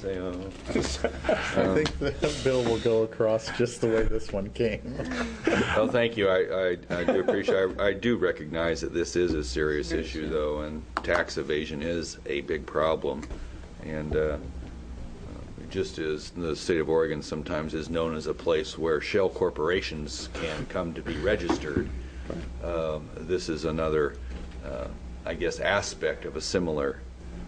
think the bill will go across just the way this one came. Well, thank you. I do appreciate. I do recognize that this is a serious issue, though, and tax evasion is a big problem, and just as the state of Oregon sometimes is known as a place where shell corporations can come to be registered. This is another, I guess, aspect of a similar,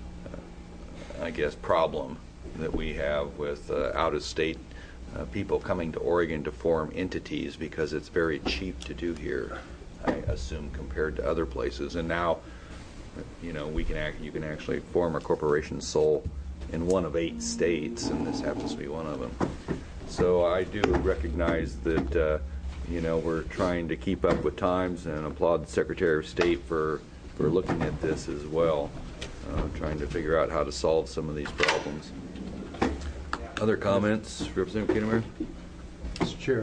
I guess, problem that we have with out-of-state people coming to Oregon to form entities because it's very cheap to do here, I assume, compared to other places. And now, you know, you can actually form a corporation sole in one of 8 states, and this happens to be one of them. So I do recognize that. You know, we're trying to keep up with times and applaud the Secretary of State for looking at this as well, trying to figure out how to solve some of these problems. Other comments? Representative Keenemer? Mr. Chair,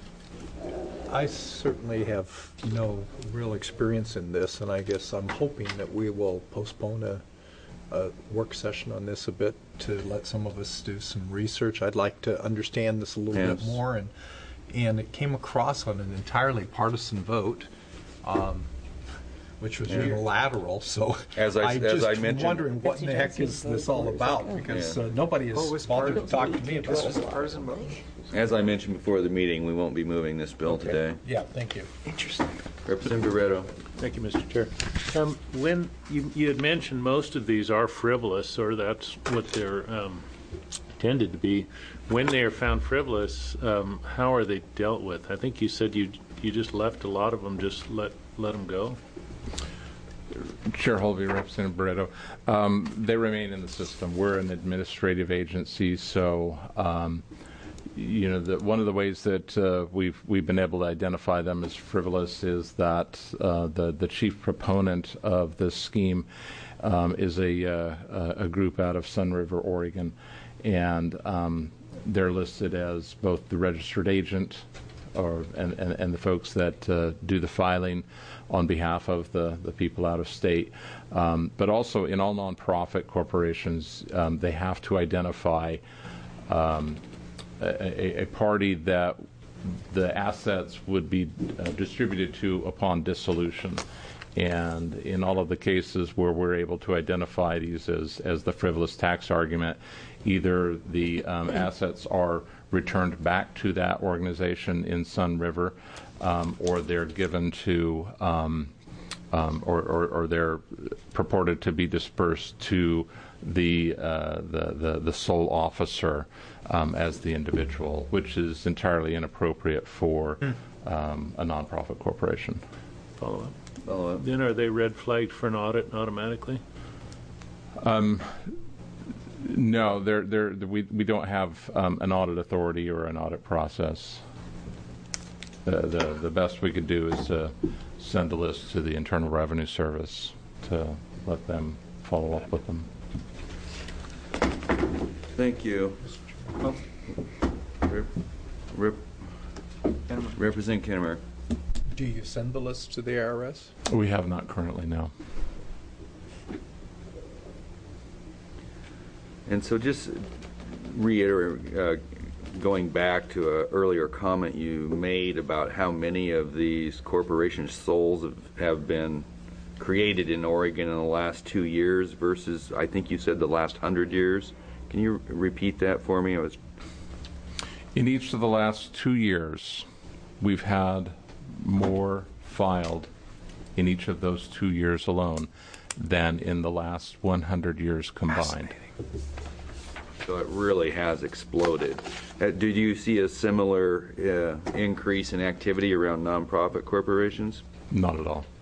I certainly have no real experience in this, and I guess I'm hoping that we will postpone a work session on this a bit to let some of us do some research. I'd like to understand this a little bit more, and it came across on an entirely partisan vote, which was unilateral. So as I mentioned, wondering what in the heck is this all about, because nobody has bothered to talk to me about this. Partisan vote. As I mentioned before the meeting, we won't be moving this bill today. Yeah, thank you. Interesting. Representative Barreto. Thank you, Mr. Chair. When you had mentioned most of these are frivolous, or that's what they're intended to be. When they are found frivolous, how are they dealt with? I think you said you just left a lot of them, just let them go. Chair Holvey, Representative Barreto, they remain in the system. We're an administrative agency, so you know, one of the ways that we've been able to identify them as frivolous is that the chief proponent of this scheme is a group out of Sun River, Oregon, and they're listed as both the registered agent and the folks that do the filing on behalf of the people out of state. But also in all nonprofit corporations, they have to identify a party that the assets would be distributed to upon dissolution. And in all of the cases where we're able to identify these as the frivolous tax argument, either the assets are returned back to that organization in Sun River, or they're given to, or they're purported to be dispersed to the sole officer as the individual, which is entirely inappropriate for a nonprofit corporation. Follow up. Then are they red flagged for an audit automatically? No, we don't have an audit authority or an audit process. The best we could do is to send the list to the Internal Revenue Service to let them follow up with them. Thank you. Representative Keenemer. Do you send the list to the IRS? We have not currently, no. And so just reiterate, going back to an earlier comment you made about how many of these corporation souls have been created in Oregon in the last 2 years versus, I think you said, the last 100 years. Can you repeat that for me? In each of the last 2 years, we've had more filed in each of those 2 years alone than in the last 100 years combined. So it really has exploded. Did you see a similar increase in activity around nonprofit corporations? Not at all.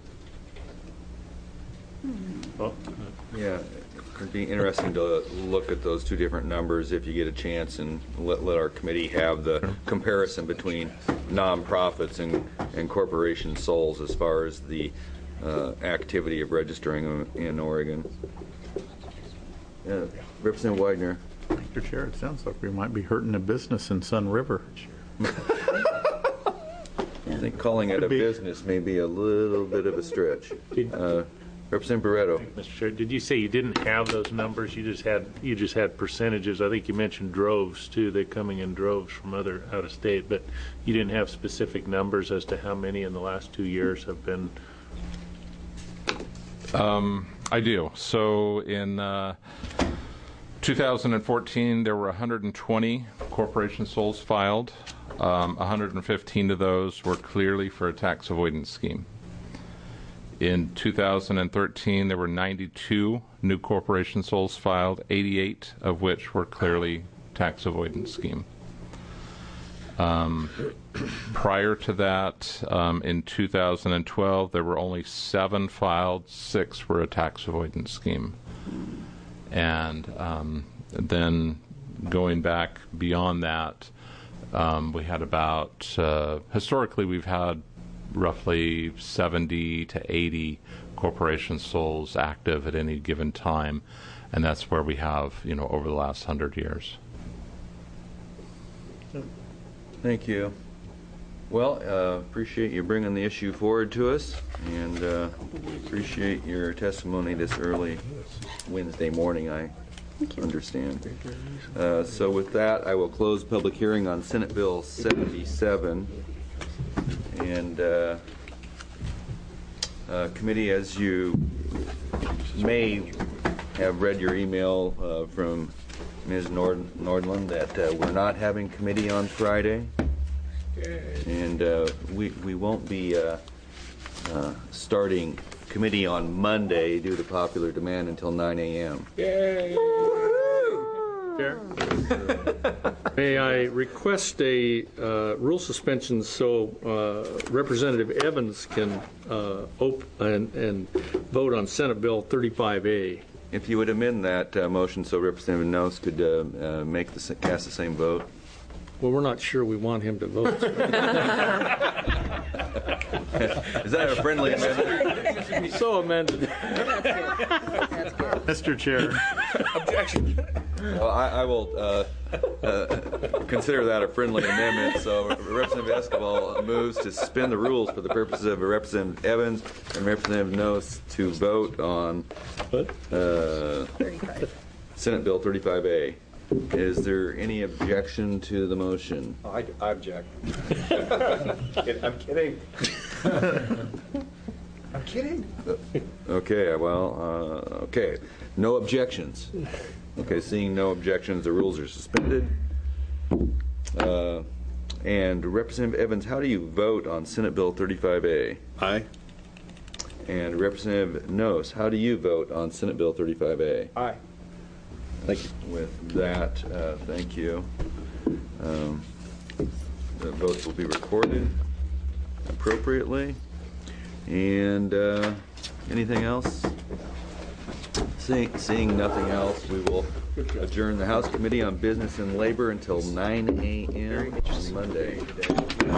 Well, yeah, it'd be interesting to look at those two different numbers if you get a chance, and let our committee have the comparison between nonprofits and corporation souls as far as the activity of registering them in Oregon. Representative Widener. Mr. Chair, it sounds like we might be hurting a business in Sun River. I think calling it a business may be a little bit of a stretch. Representative Barreto. Mr. Chair, did you say you didn't have those numbers? You just had percentages. I think you mentioned droves too. They're coming in droves from out of state, but you didn't have specific numbers as to how many in the last 2 years have been. I do. So in 2014, there were 120 corporation souls filed. 115 of those were clearly for a tax avoidance scheme. In 2013, there were 92 new corporation souls filed, 88 of which were clearly tax avoidance scheme. Prior to that, in 2012, there were only 7 filed, 6 were a tax avoidance scheme. And then going back beyond that, we had about, historically we've had roughly 70 to 80 corporation souls active at any given time, and that's where we have, over the last 100 years. Thank you. Well, appreciate you bringing the issue forward to us, and appreciate your testimony this early Wednesday morning, I understand. So with that, I will close public hearing on Senate Bill 77. And committee, as you may have read your email from Ms. Nordland, that we're not having committee on Friday. And we won't be starting committee on Monday due to popular demand until 9 a.m. Yay! May I request a rule suspension so Representative Evans can open and vote on Senate Bill 35A? If you would amend that motion so Representative Nose could cast the same vote. Well, we're not sure we want him to vote. Is that a friendly amendment? So amended. Mr. Chair. Objection. Well, I will consider that a friendly amendment. So Representative Escobar moves to suspend the rules for the purposes of Representative Evans and Representative Nose to vote on Senate Bill 35A. Is there any objection to the motion? I object. I'm kidding. I'm kidding. Okay, well, okay. No objections. Okay, seeing no objections, the rules are suspended. And Representative Evans, how do you vote on Senate Bill 35A? Aye. And Representative Nose, how do you vote on Senate Bill 35A? Aye. Thank you. With that, thank you. The votes will be recorded appropriately. And anything else? Seeing nothing else, we will adjourn the House Committee on Business and Labor until 9 a.m. on Monday.